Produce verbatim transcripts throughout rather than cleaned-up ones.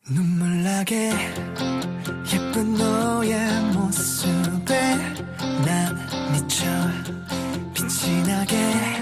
눈물 나게 예쁜 너의 모습에 난 미쳐 빛이 나게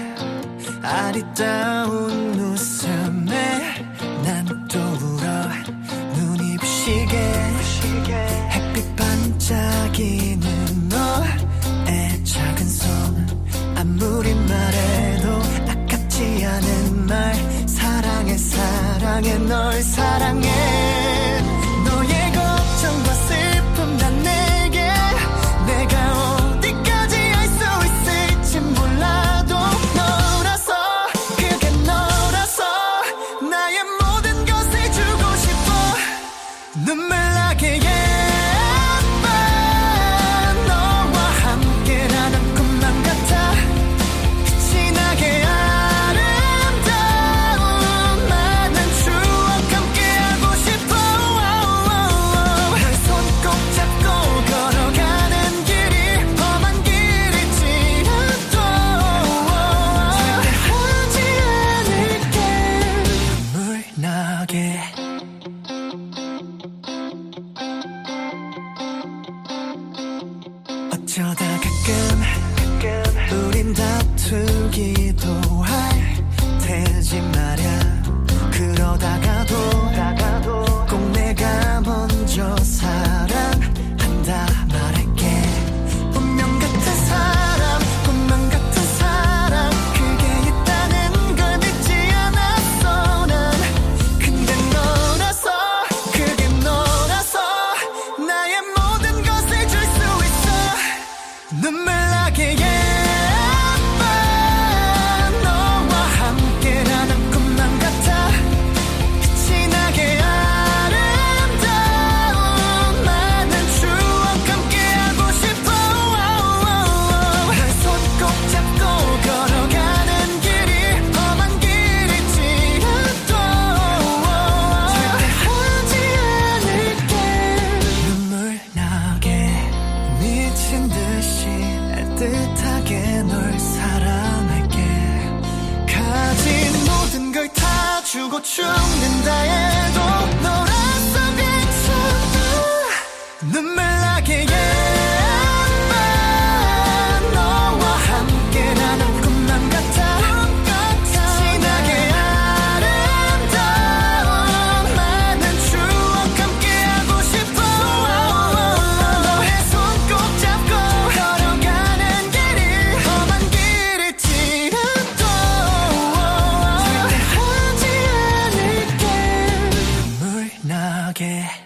아리따운 웃음에 난 또 울어 눈이 부시게 햇빛 반짝이는 너의 작은 손 아무리 말해도 아깝지 않은 말 사랑해 사랑해 널 사랑해 너의 걱정과 슬픔 다 내게 내가 어디까지 할 수 있을지 몰라도 너라서 그게 너라서 나의 모든 것을 주고 싶어 눈물 나게 예뻐 너와 함께라는 꿈만 같아 빛이 나게 아름다운 많은 추억 함께하고 싶어 널 손 꼭 잡고 걸어가는 길이 험한 길일지라도 절대 하지 않을게 눈물 나게 어쩌다 가끔 우린 다투기도 할 테지 말야 그러다가도 꼭 내가 먼저 사랑한다 말할게 운명 같은 사람 꿈만 같은 사랑 그게 있다는 걸 믿지 않았어 난 근데 너라서 그게 너라서 나의 모든 것을 줄 수 있어 눈물 나게 예뻐 너와 함께라는 꿈만 같아 빛이 나게 아름다운 많은 추억 함께하고 싶어 널 손 꼭 잡고 걸어가는 길이 험한 길일지라도 절대 하지 않을게 눈물 나게 미친 듯이 애틋하게 널 사랑할게 가진 모든 걸 다 주고 죽는다 해도 너라서 괜찮아 눈물 나게 예뻐 너와 함께라는 꿈만 같아 빛이 나게 아름다운 많은 추억 함께하고 싶어 너의 손 꼭 잡고 걸어가는 길이 험한 길일지라도 절대 하지 않을게 눈물 나게